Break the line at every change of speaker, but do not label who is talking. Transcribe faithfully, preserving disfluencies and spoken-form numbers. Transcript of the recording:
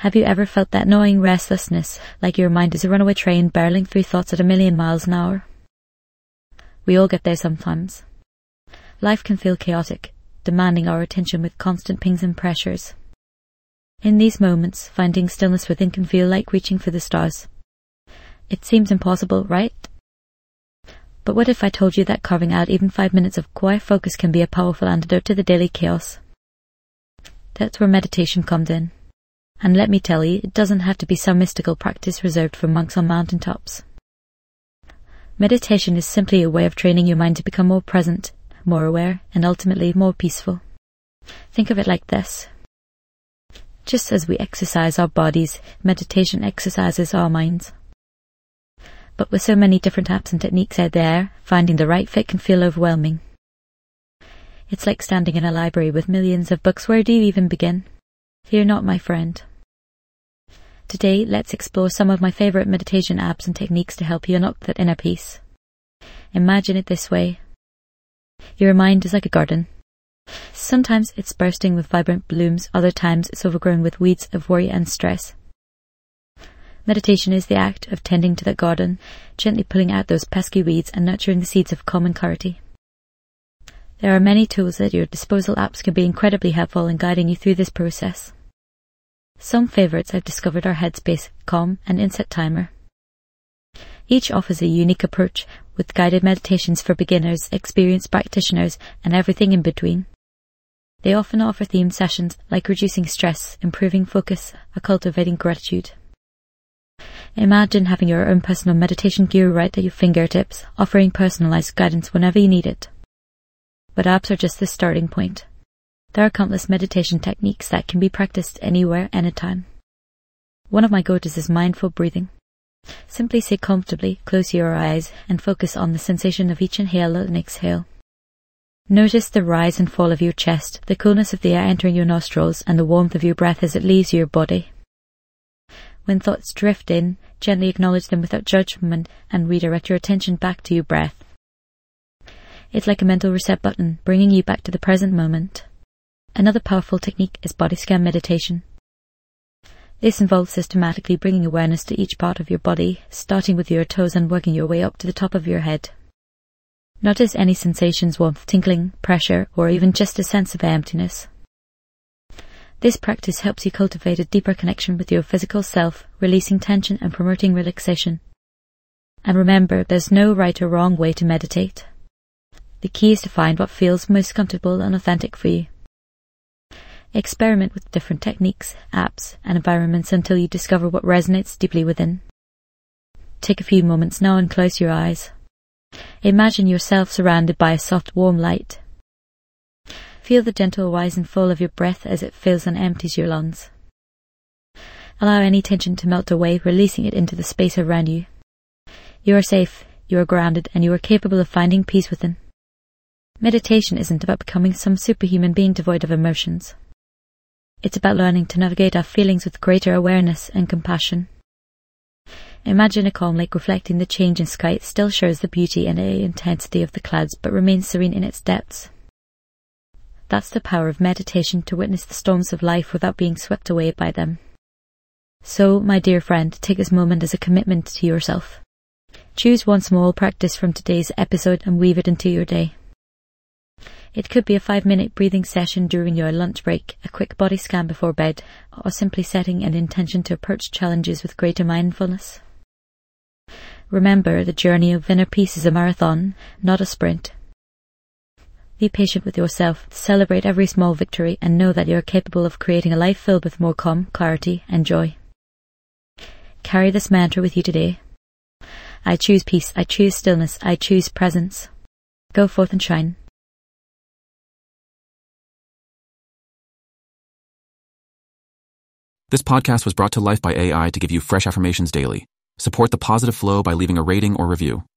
Have you ever felt that gnawing restlessness, like your mind is a runaway train barreling through thoughts at a million miles an hour? We all get there sometimes. Life can feel chaotic, demanding our attention with constant pings and pressures. In these moments, finding stillness within can feel like reaching for the stars. It seems impossible, right? But what if I told you that carving out even five minutes of quiet focus can be a powerful antidote to the daily chaos? That's where meditation comes in. And let me tell you, it doesn't have to be some mystical practice reserved for monks on mountaintops. Meditation is simply a way of training your mind to become more present, more aware, and ultimately more peaceful. Think of it like this. Just as we exercise our bodies, meditation exercises our minds. But with so many different apps and techniques out there, finding the right fit can feel overwhelming. It's like standing in a library with millions of books. Where do you even begin? Fear not, my friend. Today, let's explore some of my favourite meditation apps and techniques to help you unlock that inner peace. Imagine it this way. Your mind is like a garden. Sometimes it's bursting with vibrant blooms, other times it's overgrown with weeds of worry and stress. Meditation is the act of tending to that garden, gently pulling out those pesky weeds and nurturing the seeds of calm and clarity. There are many tools at your disposal. Apps can be incredibly helpful in guiding you through this process. Some favourites I've discovered are Headspace, Calm, and Inset Timer. Each offers a unique approach with guided meditations for beginners, experienced practitioners, and everything in between. They often offer themed sessions like reducing stress, improving focus, or cultivating gratitude. Imagine having your own personal meditation guru right at your fingertips, offering personalised guidance whenever you need it. But apps are just the starting point. There are countless meditation techniques that can be practiced anywhere, anytime. One of my go-tos is mindful breathing. Simply sit comfortably, close your eyes, and focus on the sensation of each inhale and exhale. Notice the rise and fall of your chest, the coolness of the air entering your nostrils, and the warmth of your breath as it leaves your body. When thoughts drift in, gently acknowledge them without judgment and redirect your attention back to your breath. It's like a mental reset button, bringing you back to the present moment. Another powerful technique is body scan meditation. This involves systematically bringing awareness to each part of your body, starting with your toes and working your way up to the top of your head. Notice any sensations, warmth, tingling, pressure, or even just a sense of emptiness. This practice helps you cultivate a deeper connection with your physical self, releasing tension and promoting relaxation. And remember, there's no right or wrong way to meditate. The key is to find what feels most comfortable and authentic for you. Experiment with different techniques, apps, and environments until you discover what resonates deeply within. Take a few moments now and close your eyes. Imagine yourself surrounded by a soft, warm light. Feel the gentle rise and fall of your breath as it fills and empties your lungs. Allow any tension to melt away, releasing it into the space around you. You are safe, you are grounded, and you are capable of finding peace within. Meditation isn't about becoming some superhuman being devoid of emotions. It's about learning to navigate our feelings with greater awareness and compassion. Imagine a calm lake reflecting the change in sky. It still shows the beauty and the intensity of the clouds, but remains serene in its depths. That's the power of meditation, to witness the storms of life without being swept away by them. So, my dear friend, take this moment as a commitment to yourself. Choose one small practice from today's episode and weave it into your day. It could be a five-minute breathing session during your lunch break, a quick body scan before bed, or simply setting an intention to approach challenges with greater mindfulness. Remember, the journey of inner peace is a marathon, not a sprint. Be patient with yourself, celebrate every small victory, and know that you are capable of creating a life filled with more calm, clarity, and joy. Carry this mantra with you today. I choose peace, I choose stillness, I choose presence. Go forth and shine.
This podcast was brought to life by A I to give you fresh affirmations daily. Support the positive flow by leaving a rating or review.